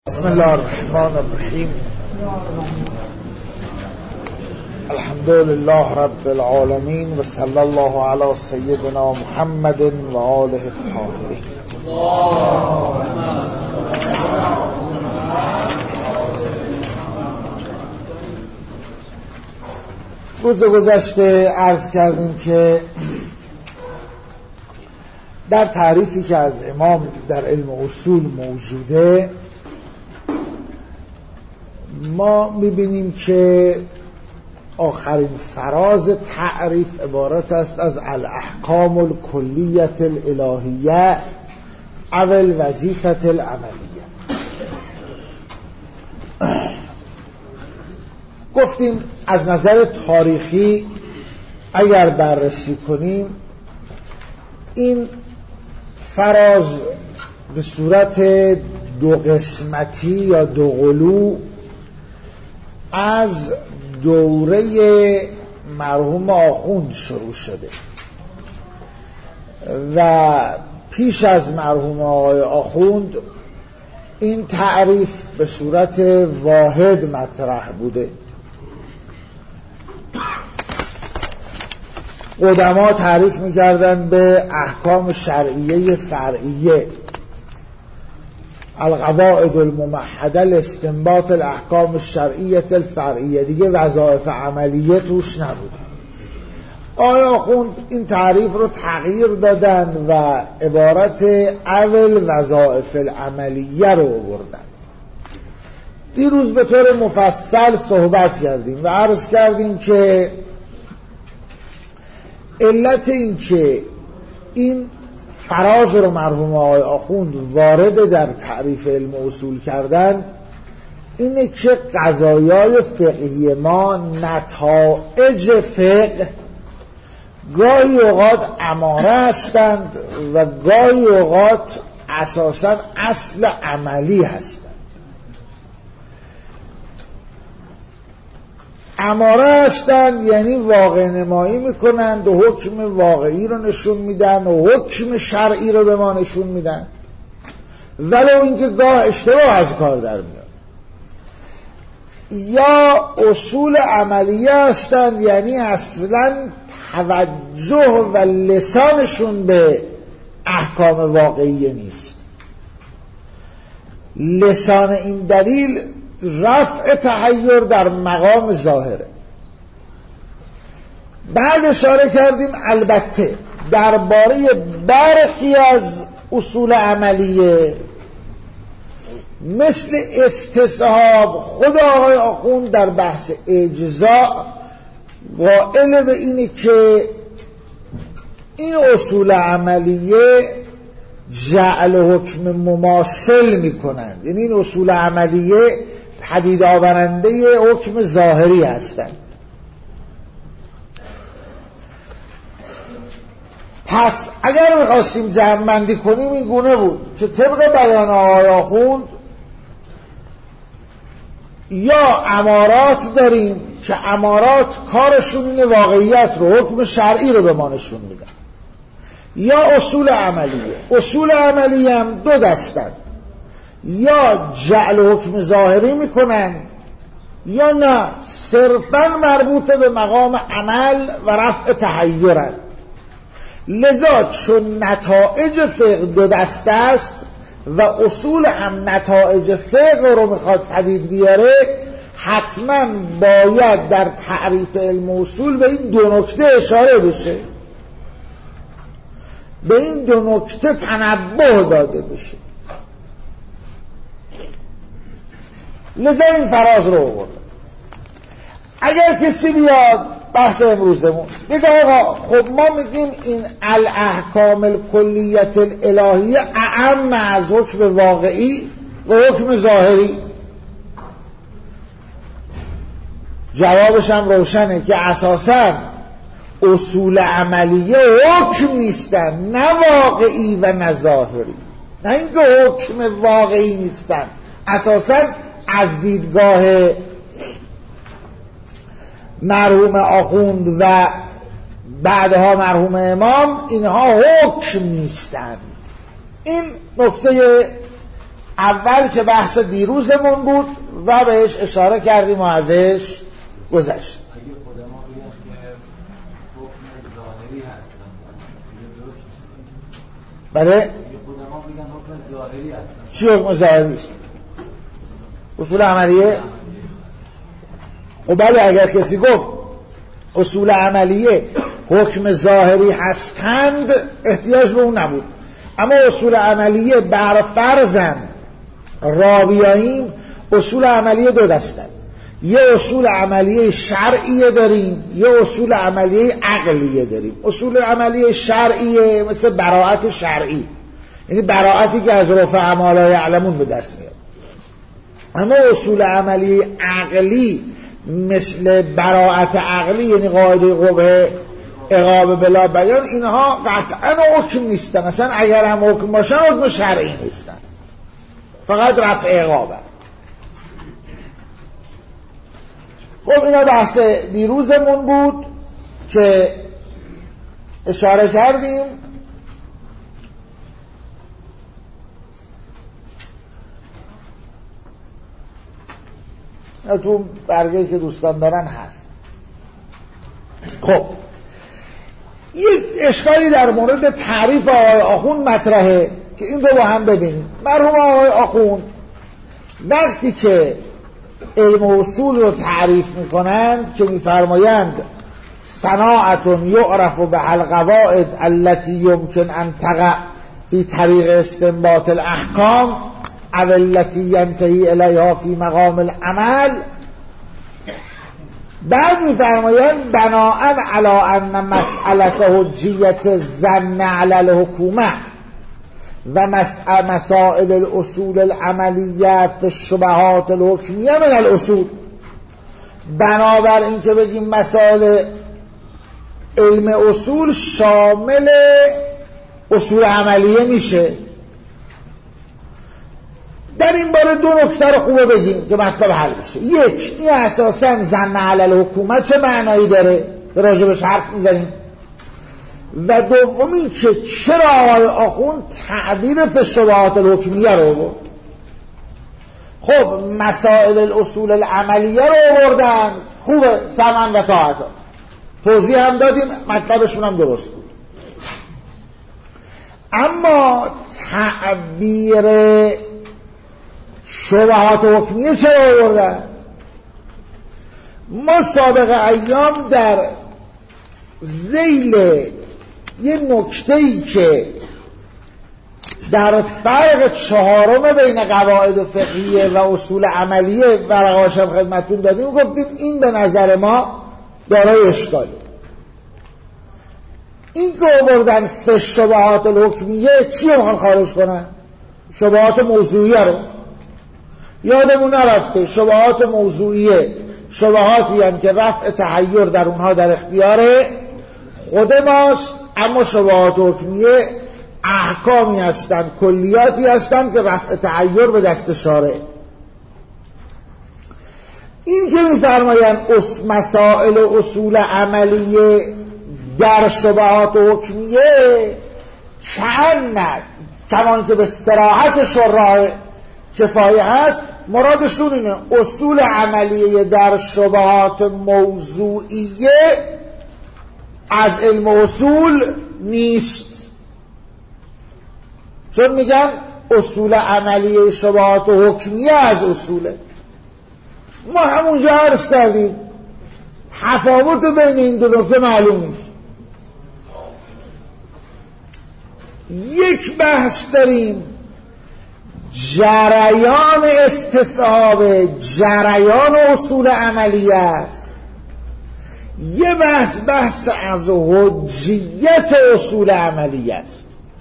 بسم الله الرحمن الرحیم. الحمد لله رب العالمین و صلی الله علی سیدنا محمد و آله الطاهرین. روز گذشته عرض کردیم که در تعریفی که از امام در علم اصول موجوده ما میبینیم که آخرین فراز تعریف عبارت است از الاحکام الکلیت الالهیه او الوظیفه العملیه. گفتیم از نظر تاریخی اگر بررسی کنیم این فراز به صورت دو قسمتی یا دو قلو از دوره مرحوم آخوند شروع شده و پیش از مرحوم آقای آخوند این تعریف به صورت واحد مطرح بوده. قدما تعریف می‌کردند به احکام شرعیه فرعیه، القواعد الممهده لاستنباط الاحکام الشرعیه الفرعیه، دیگه وظایف عملیه توش نبود. آقای آخوند این تعریف رو تغییر دادن و عبارت اول وظایف العملیه رو آوردن. دیروز به طور مفصل صحبت کردیم و عرض کردیم که علت این که این فراز رو مرحوم آقای آخوند وارد در تعریف علم اصول کردند اینه که قضایای فقهی ما نتایج فقه گاهی اوقات اماره هستند و گاهی اوقات اساساً اصل عملی هستند. اماره هستند یعنی واقع نمایی میکنند و حکم واقعی رو نشون میدن و حکم شرعی رو به ما نشون میدن، ولو اینکه گاه اشتباه از کار در میاد. یا اصول عملیه هستند یعنی اصلا توجه و لسانشون به احکام واقعی نیست. لسان این دلیل رفع تحیر در مقام ظاهره. بعد اشاره کردیم البته درباره برخی از اصول عملیه مثل استصحاب خود آقای آخوند در بحث اجزاء قائل به اینه که این اصول عملیه جعل حکم مماثل میکنند، یعنی این اصول عملیه پدید آورنده حکم ظاهری هستند. پس اگر میخواستیم جمع‌بندی کنیم این گونه بود که طبق بیان آقای آخوند یا امارات داریم که امارات کارشون اینه واقعیت رو حکم شرعی رو به ما نشون میدن، یا اصول عملیه. اصول عملیه هم دو دستند، یا جعل حکم ظاهری میکنن یا نه صرفا مربوط به مقام عمل و رفع تحیرن. لذا چون نتایج فقه دو دسته است و اصول هم نتایج فقه رو میخواد پدید بیاره، حتما باید در تعریف علم اصول به این دو نکته اشاره بشه، به این دو نکته تنبه داده بشه. لذا این فراز رو آورد. اگر کسی بیاد بحث امروزمون بگه آقا خب ما میگیم این الاحکام الکلیت الالهیه اعم از حکم واقعی و حکم ظاهری، جوابش هم روشنه که اساساً اصول عملیه حکم نیستن، نه واقعی و نه ظاهری. نه اینکه حکم واقعی نیستن، اساساً از دیدگاه مرحوم آخوند و بعدها مرحوم امام اینها حکم نیستند. این نکته اول که بحث دیروزمون بود و بهش اشاره کردیم و ازش گذشت. اگه خودمون بگم که حکم ظاهری هستن بله؟ اگه خودمون بگم حکم ظاهری هستن چی حکم ظاهری است؟ اصول عملیه؟ خب بله، اگر کسی گفت اصول عملیه حکم ظاهری هستند احتیاج به اون نبود. اما اصول عملیه بر فرضاً رابیاییم اصول عملیه دو دستند. یه اصول عملیه شرعیه داریم، یه اصول عملیه عقلیه داریم. اصول عملیه شرعیه مثل براءت شرعی، یعنی براءتی که از رفع ما لا یعلمون به دست میاد. اما اصول عملیه عقلی مثل براءت عقلی، یعنی قاعده قبح عقاب بلا بیان، اینها قطعا حکم نیستن. مثلا اگر هم حکم باشن حکم شرعی نیستن، فقط رفع عقابه. خب اینا بحث دیروزمون بود که اشاره کردیم. تو برگه‌ای که دوستان دارن هست. خب یه اشکالی در مورد تعریف آقای آخوند مطرحه که این رو با هم ببینیم. مرحوم آقای آخوند وقتی که علم و اصول رو تعریف میکنند که میفرمایند صناعت یعرف به القواعد التي يمكن ان تقع في طریق استنباط الاحکام او التي ينتهي الیها في مقام العمل، بعد میفرمایند بناء علی ان مسئله حجیت الظن علی الحکومه و مسائل الاصول العملیه فی الشبهات الحکمیه من الاصول. بنابر این که بگیم مسائل علم اصول شامل اصول عملیه میشه. در این باره دو نکته رو خوبه بگیم که مطلب حل بشه. یک، این اساساً ظن علی الحکومه چه معنایی داره راجبش حرف میزنیم، و دومی که چرا آقای آخوند تعبیر فی الشبهات الحکمیه رو بود. خب مسائل الاصول العملیه رو آوردن، خوبه، سمعا و طاعتا، توضیح هم دادیم، مطلبشون هم درست بود. اما تعبیر شبهات حکمیه چرا آوردن؟ ما سابق ایام در ذیل یه نکته‌ای که در فرق چهارم بین قواعد فقهیه و اصول عملیه ورقه‌اش هم خدمتتون دادیم، گفتیم این به نظر ما دارای اشکاله. این که آوردن فی شبهات الحکمیه چی رو میخوان خارج کنن؟ شبهات موضوعیه رو. یادمون نرفته شبهات موضوعیه شبهاتی هم که رفع تحیر در اونها در اختیار خود ماست، اما شبهات حکمیه احکامی هستند، کلیاتی هستند که رفع تحیر به دست شارع. این که میفرمایند مسائل و اصول عملیه در شبهات حکمیه کأن کمان که به صراحت شراح کفایه هست، مرادشون اینه اصول عملیه در شبهات موضوعیه از علم اصول نیست، چون میگن اصول عملیه شبهات حکمیه از اصوله. ما همونجا عرض کردیم تفاوت بین این دو نکته معلوم نیست. یک بحث داریم جریان استصحاب جریان اصول عملیه است، یه بحث از حجیت اصول عملیه است.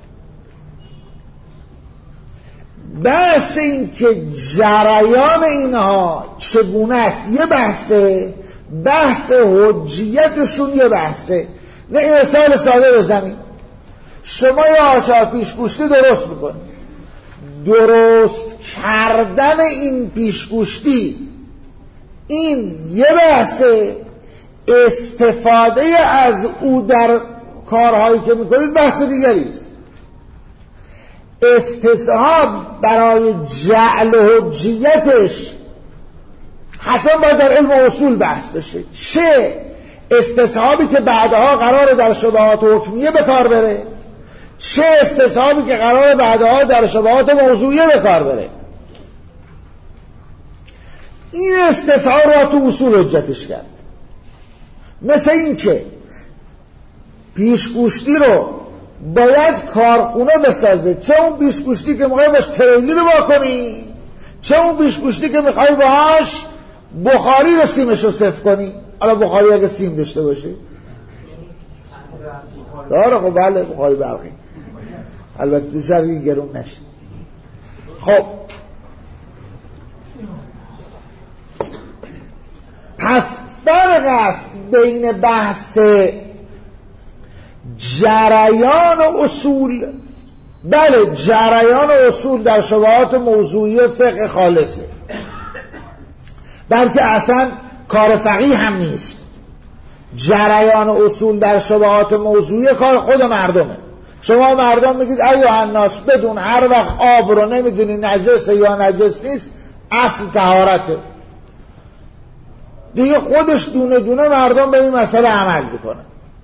بحث این که جریان اینها چگونه است یه بحث حجیتشون یه بحثه. نه این مثال ساده بزنیم، شما یه آچار پیشگوشتی درست میکنید، درست کردن این پیشگوشتی این یه بحثه، استفاده از او در کارهایی که میکنید بحث دیگری است. استصحاب برای جعل حجیتش حتما باید در علم اصول بحث بشه. چه استصحابی که بعدها قراره در شبهات حکمیه به کار بره، چه استصحابی که قراره بعدها در شبهات موضوعیه به کار بره. این استصحاب را تو اصول حجتش کرد. مثل این که پیشگوشتی رو باید کارخونه بسازه، چه اون پیشگوشتی که میخوای باش تریلی رو واکنی، چه اون پیشگوشتی که میخوای باش بخاری رو سیمش رو صفر کنی. حالا بخاری اگه سیم داشته باشه داره، خب بله بخاری برقی، البته تو شرقی گرون نشه. خب پس فرق است بین بحث جریان اصول، بله جریان اصول در شبهات موضوعی فقه خالصه، بلکه اصلا کار فقیه هم نیست. جریان اصول در شبهات موضوعی کار خود مردمه. شما مردم میگید ایها الناس بدون هر وقت آب رو نمیدونی نجسه یا نجس نیست، اصل طهارته دیگه. خودش دونه دونه مردم به این مسئله عمل میکنه.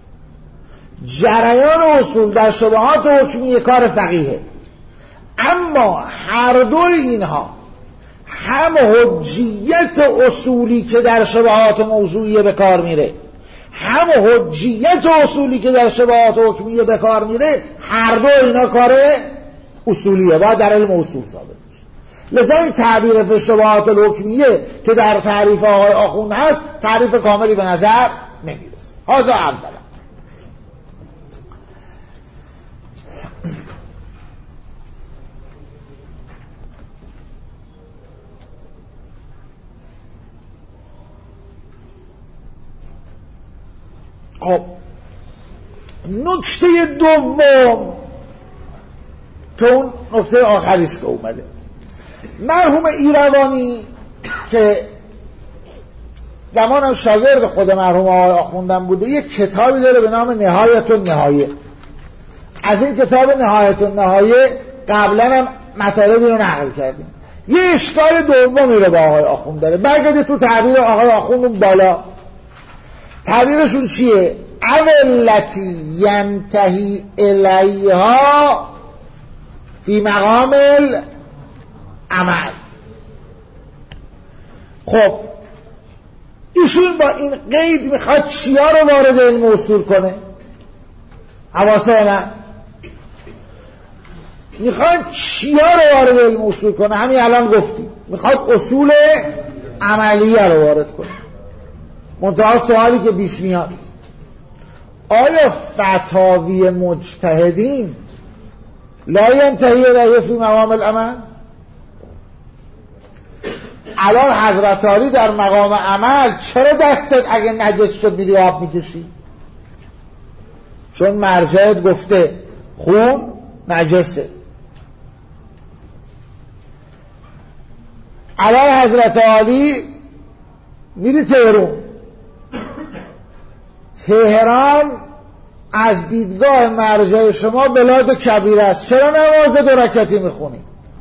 جریان اصول در شبهات حکمی کار فقیهه، اما هر دوی اینها هم حجیت اصولی که در شبهات موضوعیه به کار میره، هم حجیت اصولی که در شبهات حکمیه به کار میره، هر دو اینا کار اصولیه، باید در علم اصول ثابت میشه. لذا این تعبیر فی شبهات الحکمیه که در تعریف آقای آخوند هست تعریف کاملی به نظر نمیرسه. هذا اولا. خب نکته دوم که اون نکته آخریست که اومده، مرحوم ایروانی که زمانم شاگرد خود مرحوم آقای آخوندم بوده، یک کتابی داره به نام نهایت النهایه. از این کتاب نهایت النهایه قبلا هم مطالبی رو نقل کردیم. یه اشکال دومی رو با آقای آخوند داره. برگردید تو تعبیر آقای آخوند اون بالا، تعبیرشون چیه؟ اولتی ینتهی الیها فی مقام العمل. خب ایشون با این قید میخواد چیا رو وارد علم اصول کنه؟ حواسه من میخواد چیا رو وارد علم اصول کنه؟ همین الان گفتیم میخواد اصول عملیه رو وارد کنه. منتها سوالی که پیش میاد، آیا فتاوی مجتهدین لا ینتهی الیه فی مقام العمل؟ الان حضرت علی در مقام عمل چرا دستت اگه نجس شد میری آب میکشی؟ چون مرجعت گفته خون نجسه. الان حضرت علی میری تهران از دیدگاه مرجع شما بلاد کبیره است، چرا نماز 2 رکعتی میخونی؟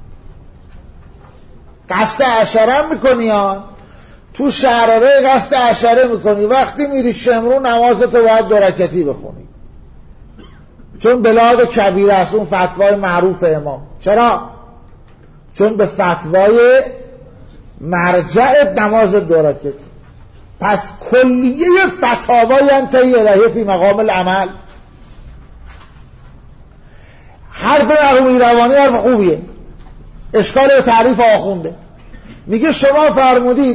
قصد عشره میکنی ها؟ تو شهرره قصد عشره میکنی، وقتی میری شمرون نمازتو باید 2 رکعتی بخونی، چون بلاد کبیره است. اون فتوای معروف امام. چرا؟ چون به فتوای مرجع نماز 2 رکعتی. پس کلیه فتاوی ینتهی الیه فی مقام العمل. حرف مرحوم ایروانی حرف خوبیه، اشکال به تعریف آخونده. میگه شما فرمودید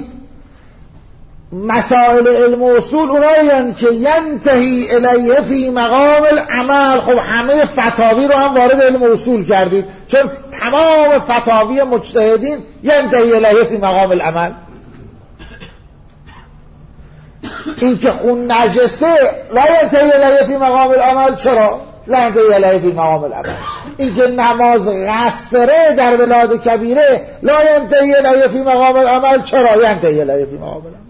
مسائل علم و اصول اونایی که ینتهی الیه فی مقام العمل. خب همه فتاوی رو هم وارد علم و اصول کردید، چون تمام فتاوی مجتهدین ینتهی الیه فی مقام العمل. این که خون نجسه لا ینتهی الیه فی مقام العمل، چرا لا ینتهی الیه فی مقام العمل؟ این که نماز قصره در بلاد کبیره لا ینتهی الیه فی مقام العمل، چرا ینتهی الیه فی مقام العمل؟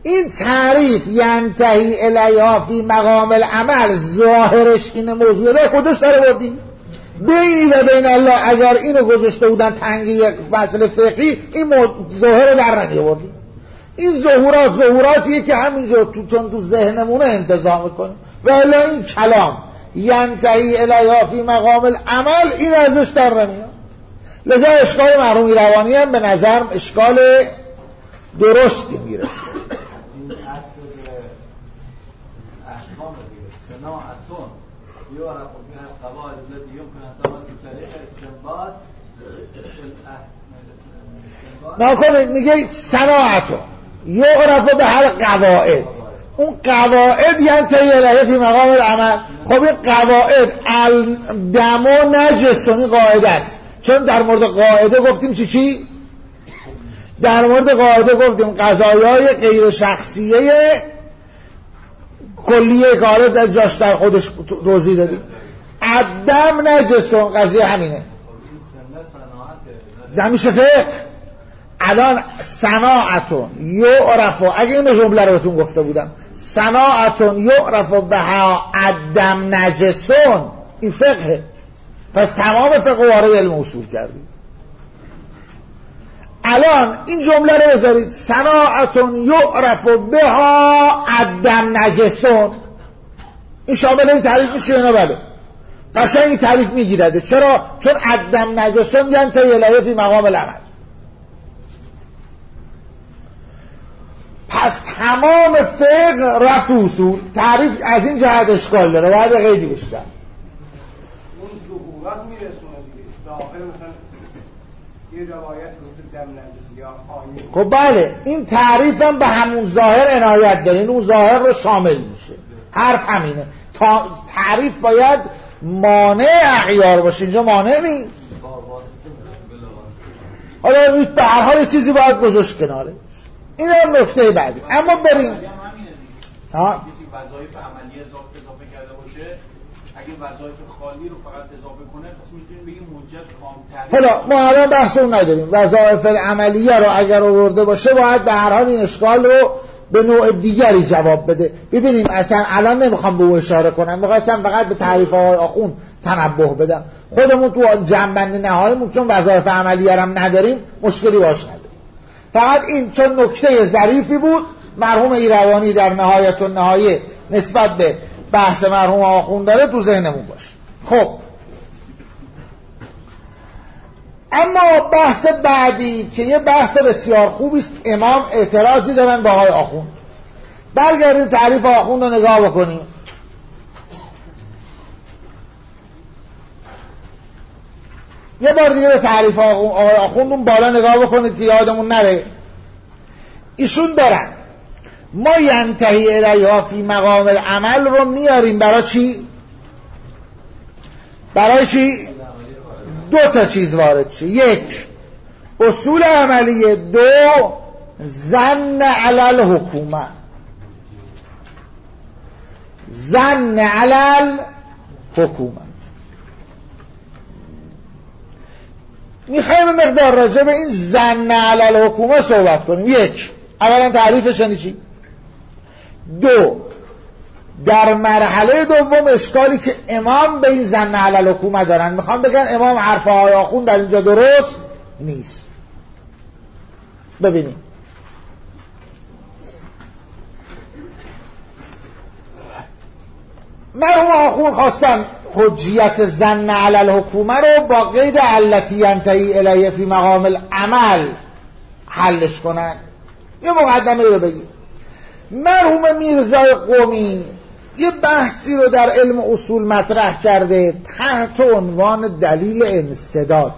این تعریف ینتهی الیها فی مقام العمل ظاهرش این موضوع داره، خودش داره بردیم بینی و بین الله. اگر اینو گذاشته بودن تنگی یک مسئله فقهی، این ظاهر رو در نمی آوردیم. این ظهوراتیه که همینجا چون تو ذهنمونه انتظام میکنیم. و الا این کلام ینتهی الیها فی مقام العمل، این ازش در نمیاد. لذا اشکال مرحوم ایروانی هم به نظرم اشکال درستی میرسه. این اصل احکام دیگه صناعتون یعرف بها القواعد التي يمكن ان تمت بطريقه استنباط. ناکنید میگه صناعتون یعرف بها القواعد، اون قواعد ینتهی الیها فی مقام العمل. خب این قواعد الدم و نجسون، این قاعده است. چون در مورد قاعده گفتیم چی؟ در مورد قاعده گفتیم قضایای غیر شخصیه کلیه کاره در جاش در خودش توضیح دادیم. الدم نجسون، قضیه همینه. زمیشه فقه. الان صناعتون یعرف، اگه این جمله رو بهتون گفته بودم، صناعتون یعرف بها الدم نجسون، این فقه. پس تمام فقه وارد علم اصول کردیم. الان این جمله رو بذارید، صناعتون یعرف بها الدم نجسون، این شامل این تعریف میشه یا نه؟ بله، قشنگ این تعریف میگیرده. چرا؟ چون الدم نجسون ینتهی الیها فی مقام العمل. پس تمام فقه رفت و اصول. تعریف از این جهت اشکال داره، باید قیدی بیشتر. اون ظهورات میرسونه دیگه. داخل مثلا یه روایت مثل دم نجس یا خانی. خب بله، این تعریف هم به همون ظاهر عنایت داره، این اون ظاهر رو شامل میشه. حرف همینه. تعریف باید مانع اغیار باشه، اینجا مانع نیست. حالا به هر حال چیزی باید گذاشت کناره. این هم نکته بعدی. اما بریم کسی وظایف عملی اضافه کرده باشه، اگه وظایف خالی رو فقط اضافه کنه، پس میتونیم بگیم حجت کامتر. حالا ما الان بحث اون نداریم. وظایف عملیه رو اگر آورده باشه، باید به هر حال این اشکال رو به نوع دیگری جواب بده. ببینیم اصلا الان نمیخوام به او اشاره کنم، میخواستم فقط به تعریف های آخوند تنبه بدم. خودمون تو جنبندی نهاییمون چون وظایف عملیه هم نداریم، مشکلی باش نداریم. فقط این چون نکته ظریفی بود، مرحوم ایروانی در نهایت و نهایه نسبت به بحث مرحوم آخوند داره، تو ذهنمون باشه. خب اما بحث بعدی که یه بحث بسیار خوبی است، امام اعتراضی دارن با آقای آخوند. برگردیم تعریف آخوند رو نگاه بکنیم. یه بار دیگه به تعریف آقای آخوند اون بالا نگاه بکنید که یادمون نره. ایشون دارن ما ینتهی الیها فی مقام العمل رو میاریم برای چی؟ برای چی؟ دو تا چیز وارد شه. یک، اصول عملیه. دو، ظن علی الحکومه. ظن علی الحکومه. میخوایم مقدار راجع به این ظن علی الحکومه صحبت کنیم. یک، اولا تعریفش یعنی چی؟ دو، در مرحله دوم اشکالی که امام به این ظن علی الحکومه دارن. میخوام بگن امام حرف های آخوند در اینجا درست نیست. ببینیم مرحوم آخوند خواستن حجیت ظن علی الحکومه رو با قید التی ینتهی الیه فی مقام العمل حلش کنن. یه مقدمه رو بگیم. مرحوم میرزای قمی یه بحثی رو در علم اصول مطرح کرده تحت عنوان دلیل انسداد.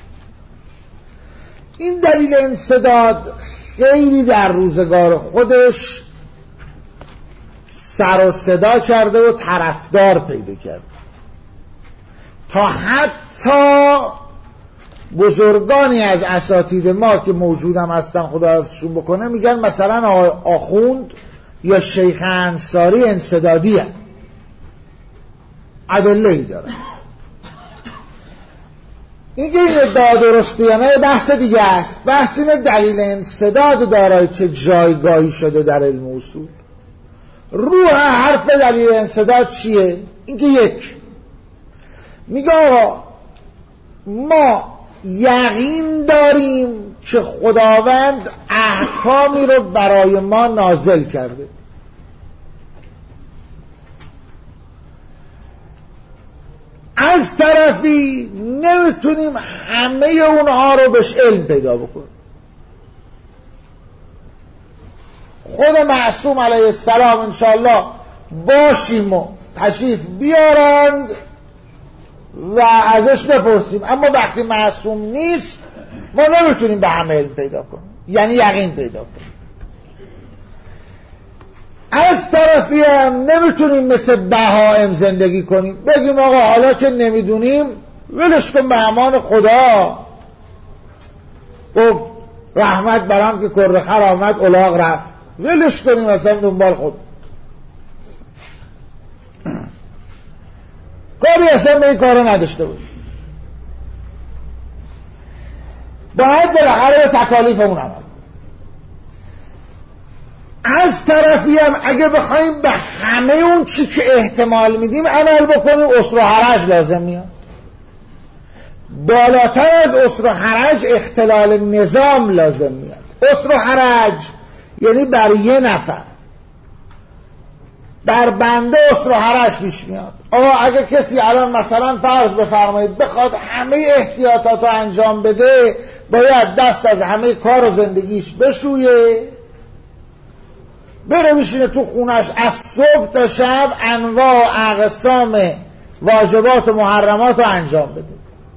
این دلیل انسداد خیلی در روزگار خودش سر و صدا کرده و طرفدار پیدا کرده، تا حتی بزرگانی از اساتید ما که موجودم هستن خدا حفظشون بکنه میگن مثلا آخوند یا شیخ انصاری انسدادی هست، ادله‌ای داره. اینکه این ادعا درسته یا نه بحث دیگه است. بحث اینه دلیل انسداد دارای چه جایگاهی شده در علم اصول. روح حرف دلیل انسداد چیه؟ اینکه یک میگه آقا ما یقین داریم که خداوند احکامی رو برای ما نازل کرده، از طرفی نمیتونیم همه اونها رو بهش علم پیدا بکنیم. خود معصوم علیه السلام انشاءالله باشیم و تشریف بیارند و ازش بپرسیم، اما وقتی معصوم نیست ما نمیتونیم به همه علم پیدا کنیم، یعنی یقین پیدا کنیم. از طرفی هم نمیتونیم مثل بهائم زندگی کنیم، بگیم آقا حالا که نمیدونیم ولش کن به امان خدا، گفت رحمت برام که کره خر آمد الاغ رفت، ولش کنیم اصلا دنبال خود، کاری اصلا به این کارو نداشته بود. باید بالاخره به تکالیفمون عمل. از طرفی هم اگه بخوایم به همه اون چی که احتمال میدیم عمل بکنیم اسر و حرج لازم میاد. بالاتر از اسر و حرج اختلال نظام لازم میاد. اسر و حرج یعنی بر یه نفر، بر بنده اسر و حرج پیش میاد. آقا اگه کسی الان مثلا فرض بفرمایید بخواد همه احتیاطات رو انجام بده، باید دست از همه کار و زندگیش بشویه، بره بشینه تو خونش از صبح تا شب انواع و اقسام واجبات و محرمات رو انجام بده.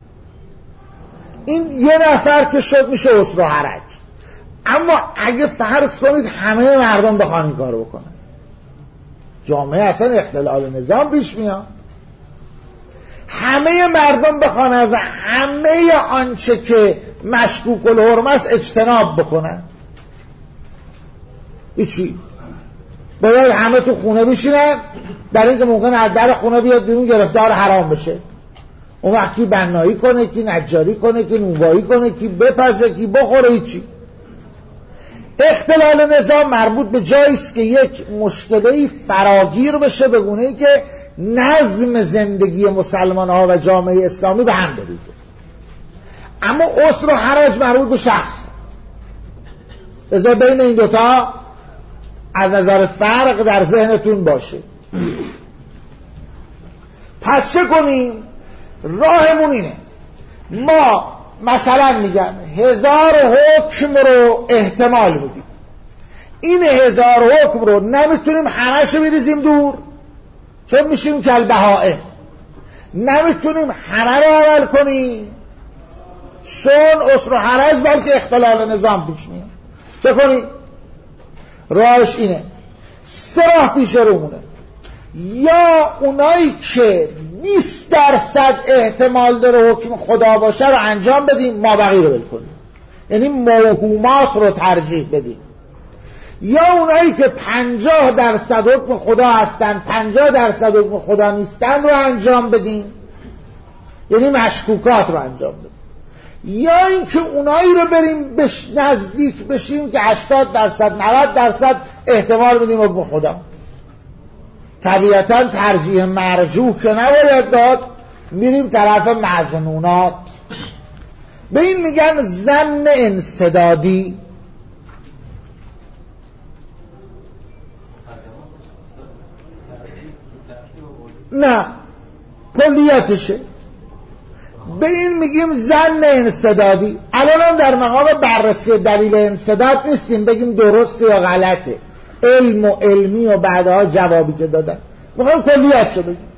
این یه نفر که شد میشه اسر و حرج. اما اگه فرض کنید همه مردم بخوان این کارو بکنن، جامعه اصلا اختلال نظام پیش میاد. همه مردم بخوان از همه آنچه که مشکوک الحرمه است اجتناب بکنن، چی؟ باید همه تو خونه بشینن، در اینکه ممکن از در خونه بیاد بیرون گرفتار حرام بشه. اون وقت کی بنایی کنه، کی نجاری کنه، کی نونوایی کنه، کی بپزه، کی بخوره، چی؟ اختلال نظام مربوط به جایی است که یک مشکلی فراگیر بشه به گونه‌ای که نظم زندگی مسلمان‌ها و جامعه اسلامی به هم بریزه. اما اسر و حرج مربوط به شخص. لذا بین این دوتا از نظر فرق در ذهنتون باشه. پس چه کنیم؟ راهمون اینه، ما مثلا میگم 1000 حکم رو احتمال میدیم، این 1000 حکم رو نمیتونیم همه‌شو بریزیم دور چون میشیم کالبهائم، نمیتونیم همه رو عمل کنیم چون اسر و حرج بلکه اختلال نظام پیش میاد. چه کنیم؟ راهش اینه، 3 راه پیش رومونه. یا اونایی که 20% احتمال داره حکم خدا باشه رو انجام بدیم، ما بقیه رو بکنیم، یعنی موهومات رو ترجیح بدیم. یا اونایی که 50% حکم خدا هستن 50% حکم خدا نیستن رو انجام بدیم، یعنی مشکوکات رو انجام بدیم. یا اینکه اونایی رو بریم نزدیک بشیم که 80% 90% احتمال بدیم حکم خدا. طبیعتا ترجیح مرجوح که نباید داد، میریم طرف مظنونات. به این میگن ظن انسدادی. نه کلیتشه، به این میگیم ظن انسدادی. الان هم در مقام بررسی دلیل انسداد نیستیم بگیم درسته یا غلطه، علم و علمی و بعدها جوابی که دادن، میخوایم کلیت شو بگیم.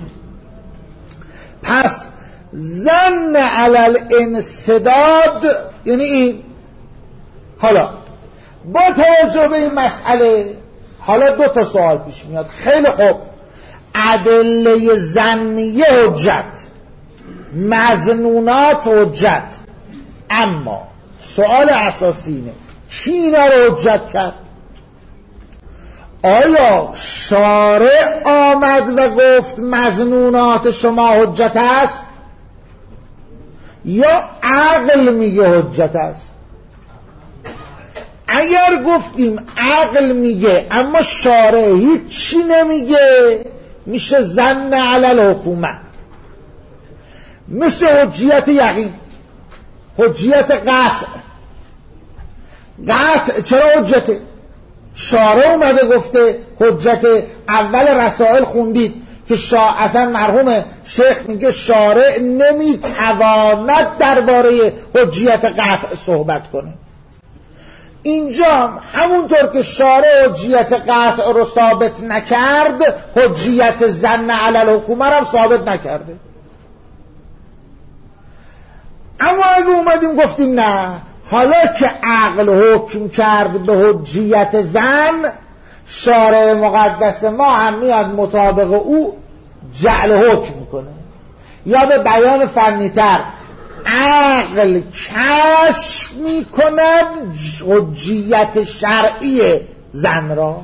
پس ظن علی الانسداد یعنی این. حالا با توجه به این مسئله حالا 2 تا سوال پیش میاد. خیلی خوب، ادله ظنیه حجت، مظنونات حجت، اما سوال اساسی اینه کی اینا رو حجت کرد؟ آیا شارع آمد و گفت مظنونات شما حجت است، یا عقل میگه حجت است. اگر گفتیم عقل میگه اما شارع هیچی نمیگه، میشه ظن علی الحکومه، مثل حجیت یقین، حجیت قطع. قطع چرا حجته؟ شارع اومده گفته حجت. اول رسائل خوندید که اصلا مرحوم شیخ میگه شارع نمیتواند درباره حجیت قطع صحبت کنه. اینجا همونطور که شارع حجیت قطع رو ثابت نکرد، حجیت ظن علی الحکومه رو ثابت نکرده. اما اگه اومدیم گفتیم نه، حالا که عقل حکم کرد به حجیت ظن، شارع مقدس ما هم میاد مطابق او جعل حکم کنه. یا به بیان فنی‌تر، عقل کشف میکند حجیت شرعی ظن را.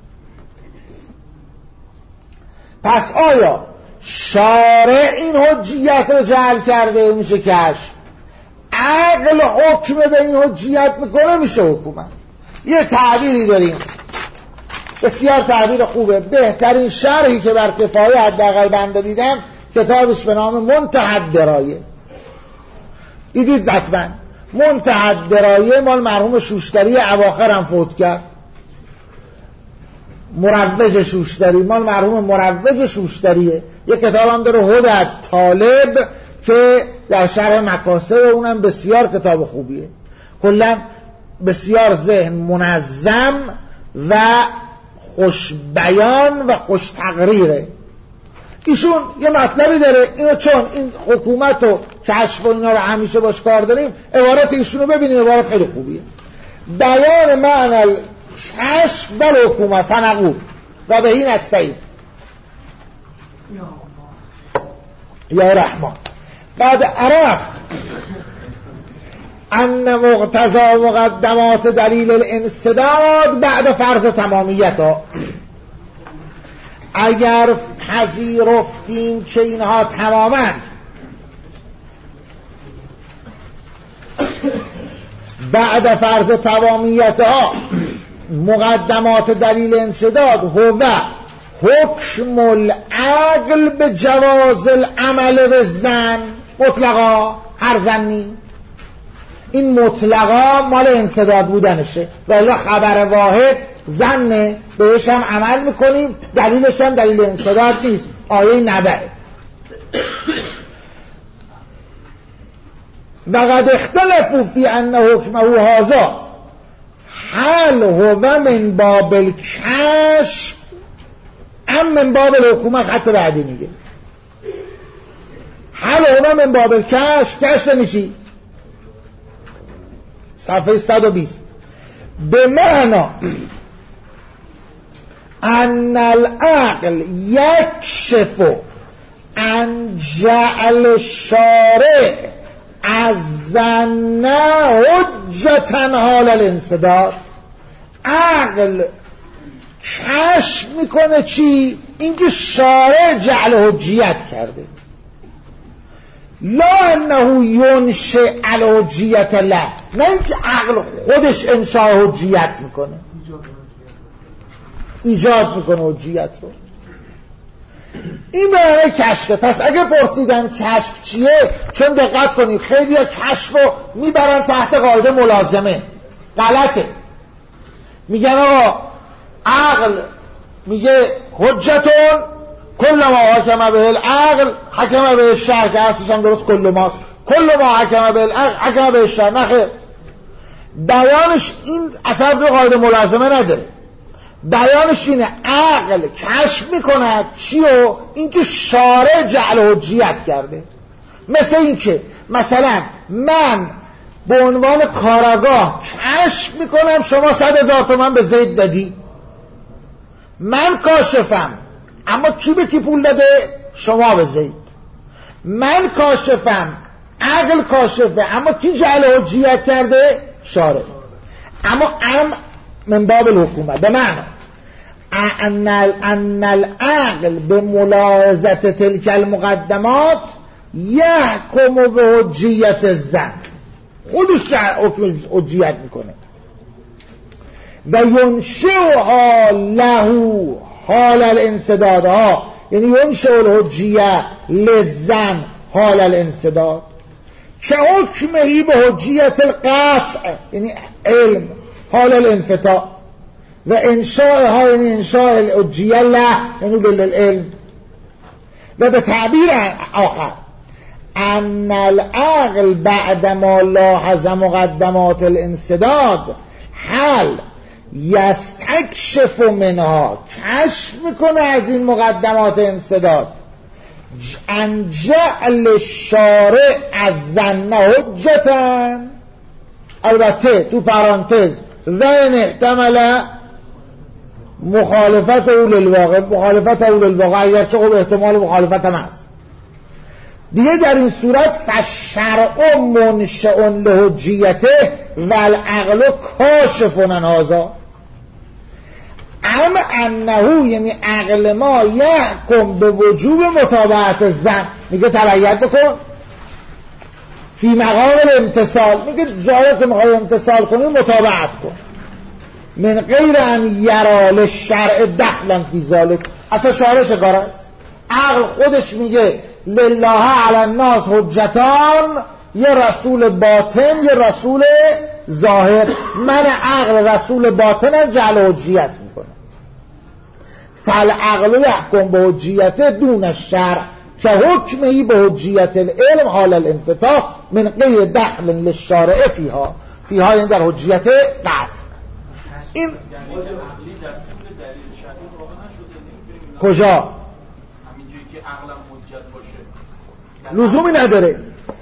پس آیا شارع این حجیت رو جعل کرده؟ میشه کشف. عقل حکم به این حجیت میکنه، میشه حکومت. یه تعبیری داریم بسیار تعبیر خوبه، بهترین شرحی که بر کفایه حداقل بنده دیدم کتابش به نام منتهی الدرایه. دیدید حتما منتهی الدرایه مال مرحوم شوشتری، اواخر هم فوت کرد. مروج شوشتری مال مرحوم مروج شوشتریه. یک کتاب هم داره هدى طالب که در شرح مکاسب، اونم بسیار کتاب خوبیه. کلا بسیار ذهن منظم و خوش بیان و خوش تقریره. ایشون یه مطلبی داره، اینو چون این حکومت و کشف و اینا رو همیشه باش کار داریم، عبارت ایشونو ببینیم، عبارت خیلی خوبیه. بیان معنی الکشف بل حکومت فنقول و به این استعین یا رحمان. بعد عرف ان مقتضی مقدمات دلیل الانسداد بعد فرض تمامیتها. اگر پذیرفتیم که اینها تماما بعد فرض تمامیتها مقدمات دلیل انسداد هو حکم العقل به جواز العمل بالظن مطلقا، هر ظنی. این مطلقا مال انسداد بودنشه، ولی خبر واحد ظنه، بهش هم عمل میکنیم، دلیلش هم دلیل انسداد نیست، آیه نبعه. وقد اختلفوا فی ان حکمه هذا هل هو من باب الکشف ام من باب الحکومه. خط بعدی میگه هل هو من باب الکشف. کشف نشی صفحه 120 به معنا ان العقل یکشف عن جعل الشارع از ظن حجة حال الانسداد. عقل کشف میکنه چی؟ اینکه شارع جعل حجیت کرده، لا انه ینشئ الحجیت له، نه اینکه عقل خودش انشاء حجیت میکنه، ایجاد میکنه حجیت رو. این معنی کشفه. پس اگه پرسیدن کشف چیه، چون دقت کنید خیلی ها کشف رو میبرن تحت قاعده ملازمه، غلطه. میگن آقا عقل میگه حجتون کل ما حکم به العقل حکم به الشرع، که اصلش هم درست کل ماست، کل ما حکم به العقل حکم به الشرع. نخیر، بیانش این اثر به قاعده ملازمه نداره. بیانش اینه عقل کشف میکند چیو؟ اینکه شارع جعل حجیت کرده. مثل اینکه مثلا من به عنوان کاراگاه کشف میکنم شما 100,000 تومان به زید دادی، من کاشفم، اما کی به کی پول داده؟ شما به زید. من کاشفم، عقل کاشفه، اما کی جعل حجیت کرده؟ شارع. اما من باب الحکومه، به معنی ان العقل به ملاحظت تلک المقدمات یحکم به حجیت زن، خودش حکم حجیت میکنه. و ینشئها له حال الانسداد ها، یعنی ینشئ الحجیه للزن حال الانسداد، که حکمهی به حجیت القطع یعنی علم حال الانفتاح، و انشاءها یعنی انشاء الحجیه له یعنی للعلم. و به تعبیر آخر ان العقل بعدما لاحظ مقدمات الانسداد هل یستکشف منها، کشف میکنه از این مقدمات انسداد، ان جعل الشارع از ظن حجتا، البته تو پرانتز و ان احتمل مخالفت اول الواقع، مخالفت اول الواقع اگرچه خب احتمال مخالفت هم هست دیگه. در این صورت فالشرع منشئ لحجیته و العقل کاشف عن هذا، ام انه یعنی عقل ما یحکم به وجوب متابعت الظن، میگه تبعیت بکن فی مقام الامتثال، میگه جایی که میخوای امتثال کنی متابعت کن، من غیر ان یرا للشرع دخلا فی ذلک. اصلا شارع چه کار است؟ عقل خودش میگه لله علی الناس حجتان، یه رسول باطن یه رسول ظاهر، من عقل رسول باطنم جعل حجیت میکنه. فالعقل یحکم به حجیت دون الشرع، که حکمهی به حجیت العلم حال الانفتاح من غیر دخل للشارع فیها، فیها یعنی در حجیت قطع. این کجا؟ همینجوری که عقلم حجت باشه لزومی نداره،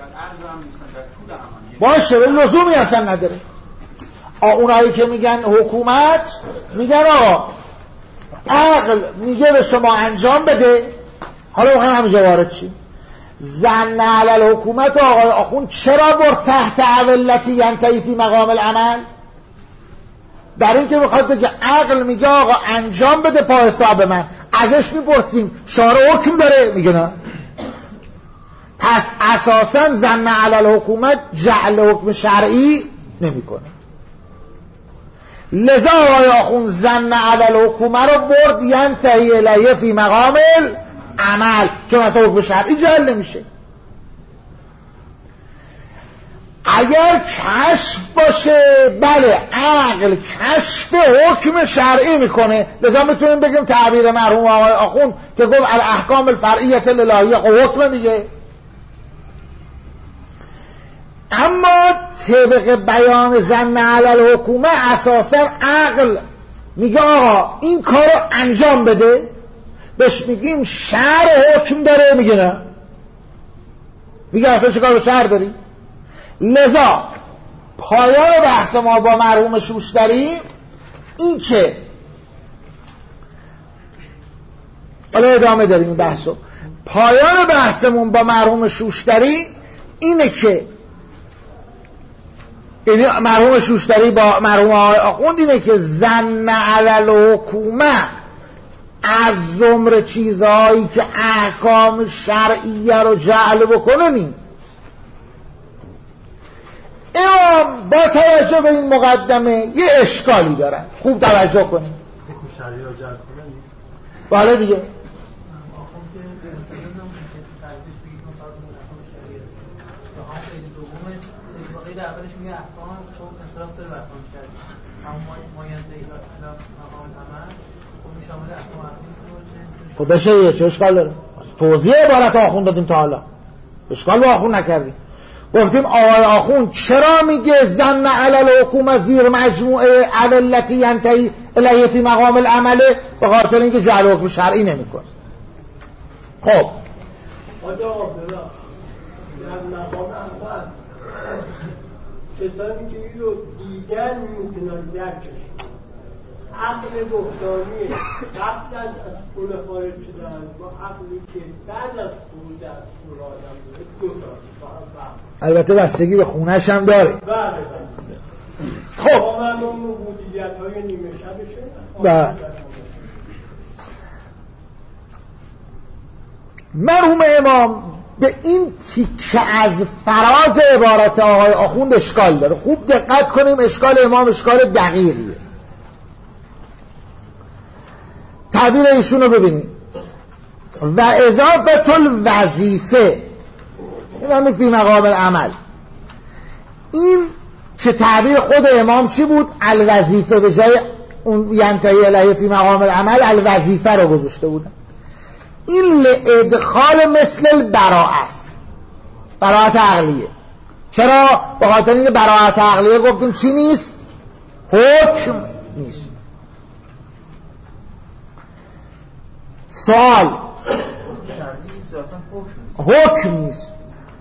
باشه لزومی اصلا نداره. اونایی که میگن حکومت میگن آقا عقل میگه به شما انجام بده، حالا میخوایم همینجا وارد چی؟ ظن علی الحکومت آقای آخوند چرا برد تحت اولتی ینتهی فی مقام العمل؟ در این که میخواد بگه عقل میگه آقا انجام بده پا حساب من، ازش میپرسیم شارع حکم داره؟ میگه نه. پس اساسا ظن علی الحکومت جعل حکم شرعی نمیکنه. لذا آقای آخوند ظن علی الحکومه رو برد ینتهی الیه فی مقام العمل، چون اصلا حکم شرعی جعل نمیشه. اگر کشف باشه بله عقل کشف حکم شرعی میکنه، لذا میتونیم بگیم تعبیر مرحوم آقای آخوند که گفت الاحکام الفرعیه الالهیه، خب حکم دیگه. اما طبق بیان ظن علی الحکومه اساسا عقل میگه آقا این کارو انجام بده، بهش میگیم شرع حکم داره؟ میگه نه. میگه اصلا چه کار به شرع داری؟ لذا پایان بحث ما با مرحوم شوشتری این که حالا ادامه داریم بحثو، پایان بحثمون با مرحوم شوشتری اینه که یعنی مرحوم شوشتری با مرحوم آخوند اینه که ظن علی الحکومه از زمر چیزهایی که احکام شرعیه رو جعل بکنه نیم. امام با توجه به این مقدمه یه اشکالی دارن، خوب توجه کنیم. شرعی رو جعل کنه نیست. بله دیگه غیر اولش میگه احکام خب اصراف داره بر احکام شرعی، اما ماینده اختلاف مقام العمل خب شامل احکام عقلی خب بشه چه اشکال داره؟ توضیح عبارت آخوند دادیم تا حالا، اشکال با آخوند نکردیم. گفتیم آقای آخوند چرا میگه ظن علی الحکومه زیر مجموعه ادلتی ینتهی الیه فی مقام العمل؟ به خاطر اینکه جعل حکم شرعی نمیکنه. خب آجا در مقام اول کسانی که این رو دیدن میتونن درکش، عقل بحتانی قبل از خونه خارج شدن با عقلی که بعد از خروج از خونه آدم داره دو تا البته بستگی به خونه‌ش هم داره. بله خب من اون موجودیت های نیمه شبشه بله. مرحوم امام به این تیکه از فراز عبارت آقای آخوند اشکال داره. خوب دقت کنیم، اشکال امام اشکال دقیقیه. تعبیر ایشون رو ببینید. و اضافه الوظیفه، این همین فی مقام العمل. این که تعبیر خود امام چی بود؟ الوظیفه، به جای اون ینتهی الیه فی مقام العمل الوظیفه رو گذاشته بودن. این لادخال مثل البراءه است، براءت عقلیه. چرا؟ به خاطر اینکه براءت عقلیه گفتیم چی نیست؟ حکم نیست. سوال حکم نیست،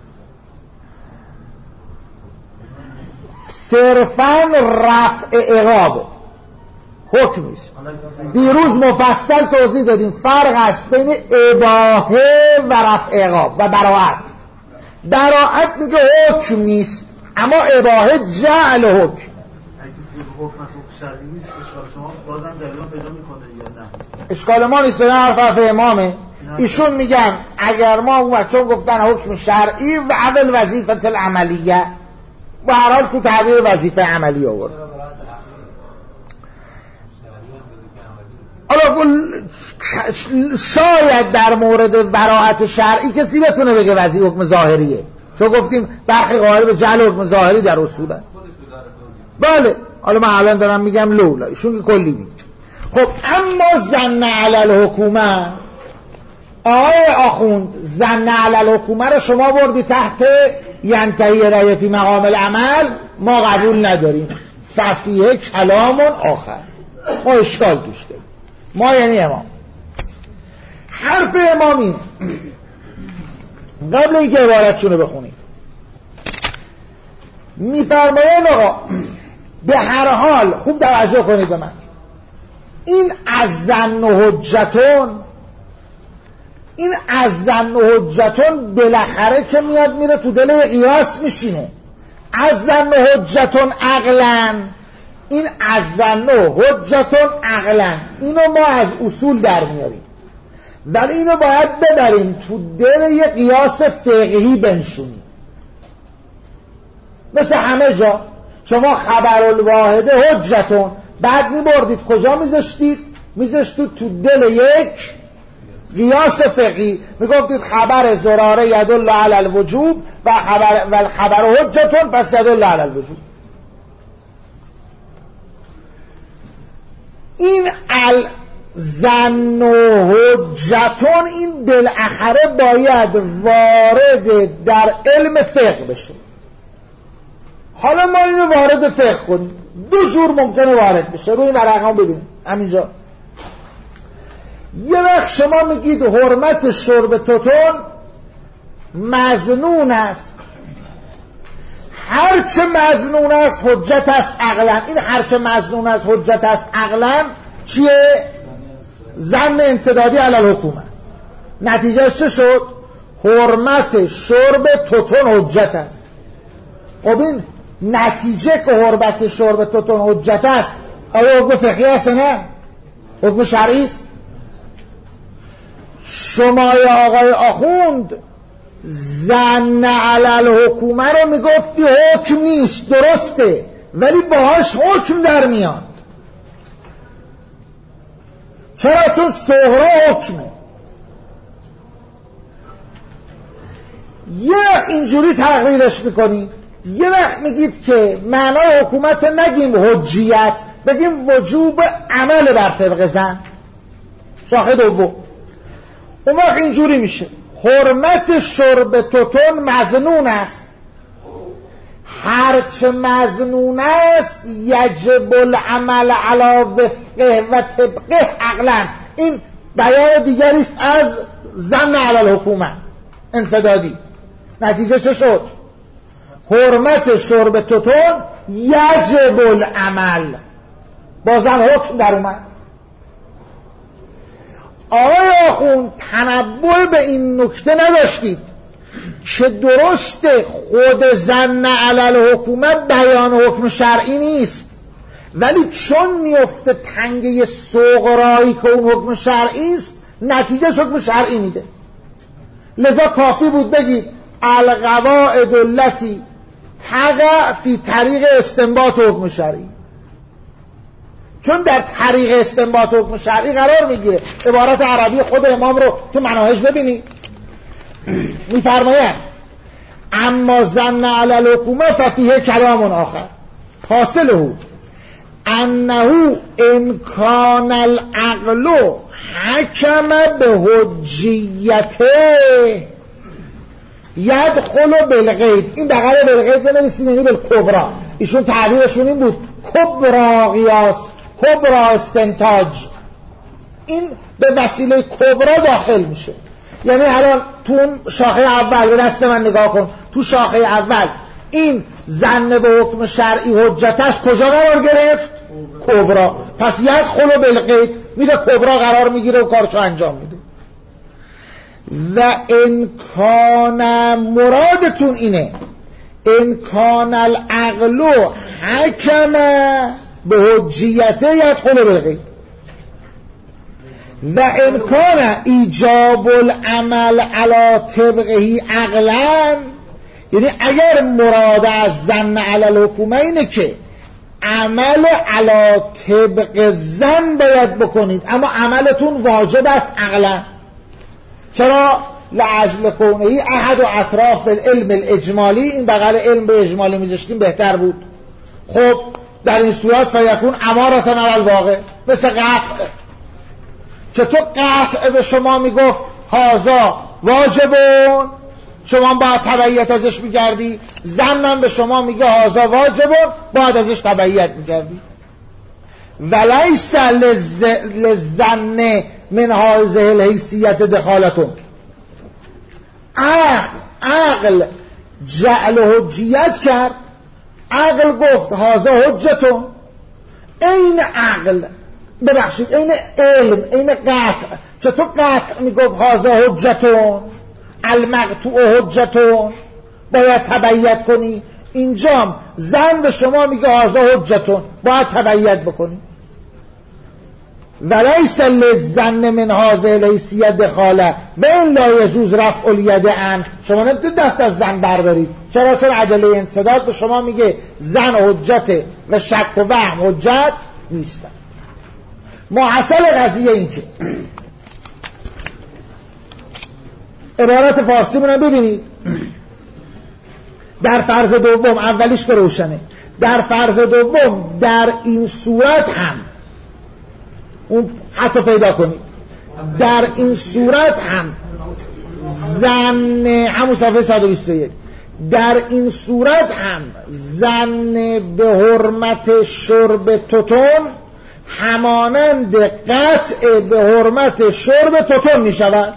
صرفاً رفع عقابه، حکم نیست. دیروز مفصل توضیح دادیم فرق است بین اباحه و رفع عقاب و براءت. براءت میگه حکم نیست، اما اباحه جعل حکم. اشکال ما نیست، بدن حرف امامه. ایشون میگن اگر ما اون چون گفتن حکم شرعی و اول وظیفه العملیه، به هر حال تو تعبیر وظیفه عملی آورد. حالا شاید در مورد براءت شرعی کسی بتونه بگه وظیفه حکم ظاهریه، چون گفتیم برخی قائل به جعل حکم ظاهری در اصوله. بله، حالا من الان دارم میگم لولا، ایشون که کلی میگه. خب اما ظن علی الحکومه، آقای آخوند ظن علی الحکومه رو شما بردی تحت ینتهی الیه فی مقام العمل، ما قبول نداریم. ففیه کلام آخر، ما اشکال توش داریم. ما یعنی امام. حرف امام اینه، قبل اینکه عبارتشون رو بخونیم میفرمایند آقا به هر حال خوب توجه کنید به من، این از ظن و حجتون، این از ظن و حجتون بالاخره که میاد میره تو دل قیاس میشینه. از ظن و حجتون عقلا، این از ظن و حجتون عقلا اینو ما از اصول در میاریم، ولی اینو باید ببریم تو دل یه قیاس فقهی بنشونیم. مثل همه جا شما خبر الواحده حجتون، بعد میبردید کجا میذاشتید؟ میذاشتید تو دل یک قیاس فقهی، میگفتید خبر زراره یدل علی الوجوب و خبر حجتون پس یدل علی الوجوب. این الظن و حجتون این بالاخره باید وارد در علم فقه بشه. حالا ما اینو وارد فقه کنیم، دو جور ممکنه وارد بشه. روی ورقه‌ام ببینید همینجا. یه وقت شما میگید حرمت شرب توتون مظنون است، هرچه مظنون است حجت است عقلا. این هرچه مظنون است حجت است عقلا چیه؟ ظن انسدادی علی الحکومه. نتیجه چه شد؟ حرمت شرب توتون حجت است. خب این نتیجه که حرمت شرب توتون حجت است، آیا حکم فقهی است نه؟ حکم شرعی است؟ شما یا آقای آخوند ظن علی الحکومه رو میگفتی حکم نیست، درسته، ولی باهاش حکم در میاد. چرا؟ چون صغرا حکمه. یه اینجوری تقریرش میکنید، یه وقت میگید که معنای حکومت نگیم حجیت، بگیم وجوب عمل بر طبق ظن، شاخه دوم. اون وقت اینجوری میشه حرمت شرب توتون مظنون است، هرچه مظنون است یجب العمل علی وفقه و طبقه عقلا. این بیان دیگری است از ظن علی الحکومه انسدادی. نتیجه چه شد؟ حرمت شرب توتون یجب العمل، بازم حکم در اومد. آقای آخوند تنبه به این نکته نداشتید که درسته خود ظن علی الحکومه بیان حکم شرعی نیست، ولی چون میفته تنگه صغرایی که اون حکم شرعی است، نتیجه حکم شرعی میده. لذا کافی بود بگید القواعد التي تقع فی طریق استنباط حکم شرعی، چون در طریق استنباط حکم شرعی قرار میگیره. عبارت عربی خود امام رو تو مناهج ببینید، میفرماید اما ظن علی الحکومه ففیه کلام آخر حاصله انه ان کان العقل حکم به حجیته یدخل بالغیب. این بغل بالغیب بنویسید، یعنی بالکبرا. ایشون تعبیرشون این بود کبرا قیاس، کبرا استنتاج. این به وسیله کبرا داخل میشه. یعنی الان تو اون شاخه اول به دست من نگاه کن، تو شاخه اول این ظن به حکم شرعی حجتش کجا قرار گرفت؟ کبرا. پس یدخل بالغیب، میره کبرا قرار میگیره و کارشو انجام میده. و امکان مرادتون اینه امکان العقل حکم به حجیته یدخل بالغیب و امکان ایجاب العمل علی طبقه عقلا. یعنی اگر مراد از ظن علی الحکومه اینه که عمل علی طبق ظن باید بکنید، اما عملتون واجب است عقلا. چرا؟ لعجل کونه احد و اطراف العلم الاجمالی. این بغل علم به اجمالی میذاشتیم بهتر بود. خب در این صورت فیکون امارتن علی الواقع، مثل قطع. چطور قطع به شما میگفت هازا واجبون، شما باید تبعیت ازش میگردی. ظنم به شما میگه هازا واجبون، باید ازش تبعیت میگردی. ولیس للظن من هذه الحیثیت دخالتون. عقل جعل حجیت کرد، عقل گفت هازا حجتون. این عقل ببخشید این علم، این قطع. چطور قطع میگفت هازا حجتون، المقطوع حجتون، باید تبعیت کنی. اینجام ظن به شما میگه هازا حجتون، باید تبعیت بکنی. ولیس للظن من هذه الحیثیت دخاله و این لا یجوز رفع الید عنه. شما نمیتونید دست از ظن بربرید. چرا؟ چون ادله انصداد به شما میگه ظن حجته و شک و وهم حجت نیستن. محصل قضیه این که عبارت فارسی منو ببینید. در فرض دوم، اولیش که روشنه، در فرض دوم در این صورت هم اون حتی پیدا کنید، در این صورت هم ظن، همون صفحه 121، در این صورت هم ظن به حرمت شرب توتون همانند قطع به حرمت شرب توتون می شود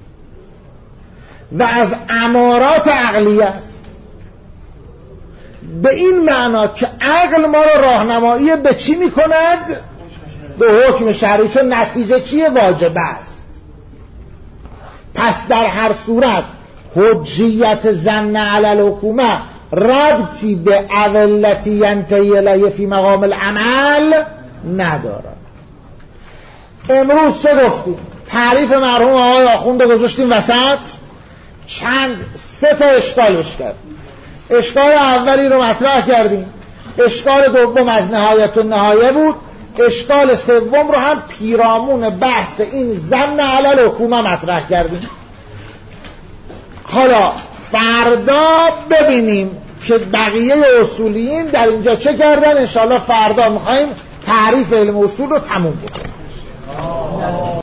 و از امارات عقلیه است. به این معنا که عقل ما رو راهنمایی به چی می کند؟ به حکم شرعی. چون نتیجه چیه؟ واجب است. پس در هر صورت حجیت ظن علی الحکومه ربطی به اولتی ینتهی الیه فی مقام العمل ندارد. امروز چه گفتیم؟ تعریف مرحوم آقای آخوند گذاشتیم وسط، سه تا اشکالش کردیم. اشکال اولی رو مطرح کردیم، اشکال دوم از نهایت و نهایه بود، اشکال سوم رو هم پیرامون بحث این ظن علی الحکومه مطرح کردیم. حالا فردا ببینیم که بقیه اصولیین در اینجا چه کردن. انشاءالله فردا میخواییم تعریف علم اصول رو تموم بکنیم.